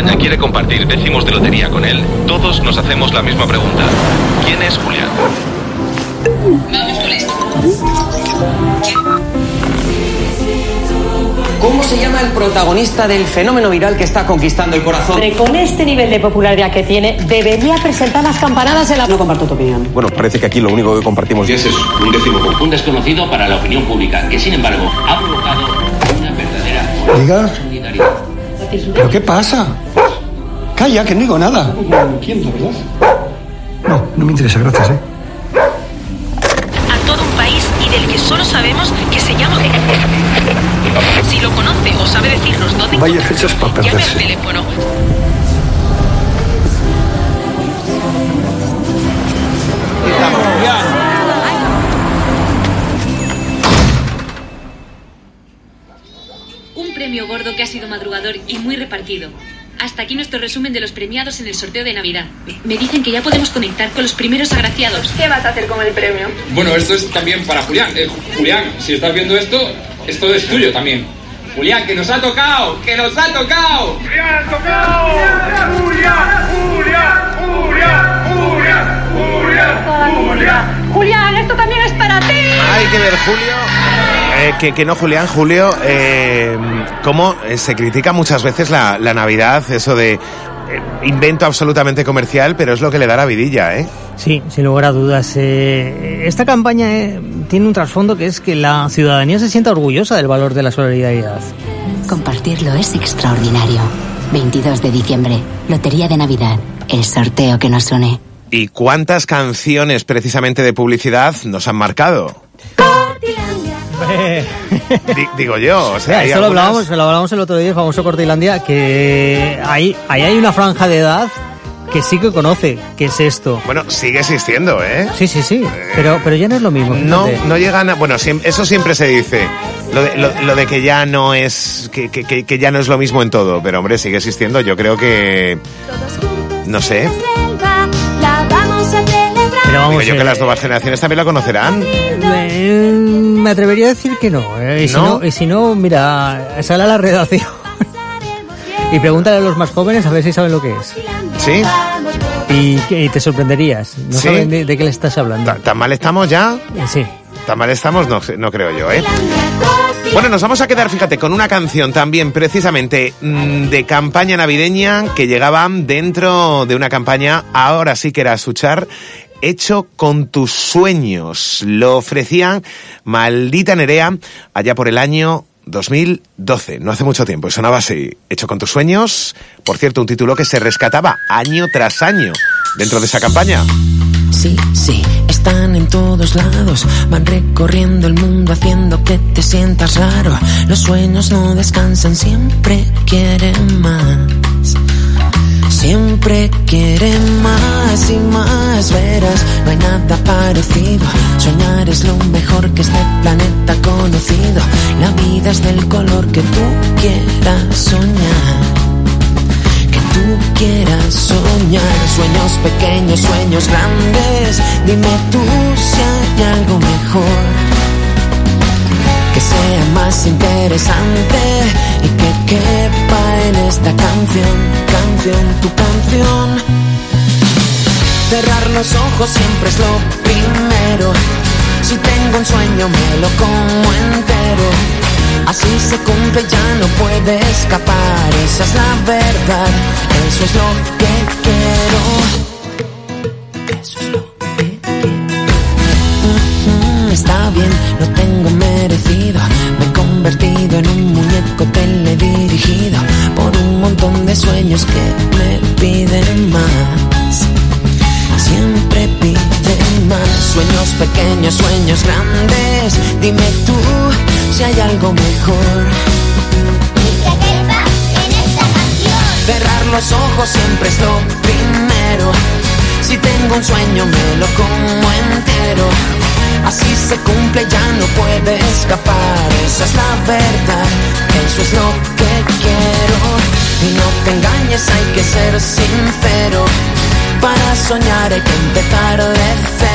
España quiere compartir décimos de lotería con él, todos nos hacemos la misma pregunta. ¿Quién es Julián? Vamos con esto. ¿Cómo se llama el protagonista del fenómeno viral que está conquistando el corazón? Con este nivel de popularidad que tiene, debería presentar las campanadas en la... No comparto tu opinión. Bueno, parece que aquí lo único que compartimos es eso, un décimo. Un desconocido para la opinión pública, que sin embargo ha provocado una verdadera... Diga. ¿Pero qué pasa? Calla, que no digo nada. ¿Quién, la verdad? No me interesa, gracias, A todo un país y del que solo sabemos que se llama... Si lo conoce o sabe decirnos dónde vaya fechas para llame perderse. al teléfono. Un premio gordo que ha sido madrugador y muy repartido. Hasta aquí nuestro resumen de los premiados en el sorteo de Navidad. Me dicen que ya podemos conectar con los primeros agraciados. ¿Qué vas a hacer con el premio? Bueno, esto es también para Julián. Julián, si estás viendo esto es tuyo también. Julián, que nos ha tocado, que nos ha tocado. ¡Julián, ha tocado! Julián, esto también es para ti. Hay que ver, Julio. Que no, Julián, Julio, cómo se critica muchas veces la Navidad, eso de invento absolutamente comercial, pero es lo que le da la vidilla, ¿eh? Sí, sin lugar a dudas. Esta campaña tiene un trasfondo que es que la ciudadanía se sienta orgullosa del valor de la solidaridad. Compartirlo es extraordinario. 22 de diciembre, Lotería de Navidad, el sorteo que nos une. ¿Y cuántas canciones precisamente de publicidad nos han marcado? Digo yo, o sea, esto lo hablábamos el otro día, el famoso Cortilandia, que ahí hay una franja de edad que sí que conoce qué es esto. Bueno, sigue existiendo, ¿eh? Sí, pero ya no es lo mismo. No llegan a... Bueno, eso siempre se dice, lo de que ya no es que ya no es lo mismo en todo, pero hombre, sigue existiendo. Yo creo que... No sé. Pero vamos, digo yo que las nuevas generaciones también la conocerán. Me atrevería a decir que no. Y si no, mira, sale a la redacción y pregúntale a los más jóvenes a ver si saben lo que es. ¿Sí? Y te sorprenderías. No ¿Sí? saben de qué le estás hablando. ¿Tan mal estamos ya? Sí. ¿Tan mal estamos? No creo yo, ¿eh? Bueno, nos vamos a quedar, fíjate, con una canción también precisamente de campaña navideña que llegaba dentro de una campaña, ahora sí que era Suchar, Hecho con tus sueños. Lo ofrecían Maldita Nerea allá por el año 2012, no hace mucho tiempo, y sonaba así, Hecho con tus sueños, por cierto, un título que se rescataba año tras año dentro de esa campaña. Sí, están en todos lados, van recorriendo el mundo haciendo que te sientas raro. Los sueños no descansan, siempre quieren más. Siempre quieren más y más, verás, no hay nada parecido. Soñar es lo mejor que este planeta ha conocido. La vida es del color que tú quieras soñar. Que tú quieras soñar. Sueños pequeños, sueños grandes. Dime tú si hay algo mejor que sea más interesante y que quepa en esta canción, tu canción. Cerrar los ojos siempre es lo primero. Si tengo un sueño me lo como entero. Así se cumple, ya no puede escapar. Esa es la verdad, eso es lo que quiero. Eso es lo que quiero. Está bien, lo tengo merecido. Me he convertido en un muñeco teledirigido por un montón de sueños que me piden más. Siempre piden más. Sueños pequeños, sueños grandes. Dime tú si hay algo mejor. Cerrar los ojos siempre es lo primero. Si tengo un sueño me lo como entero. Así se cumple, ya no puede escapar. Esa es la verdad, eso es lo que quiero. Y no te engañes, hay que ser sincero. Para soñar hay que empezar de cero.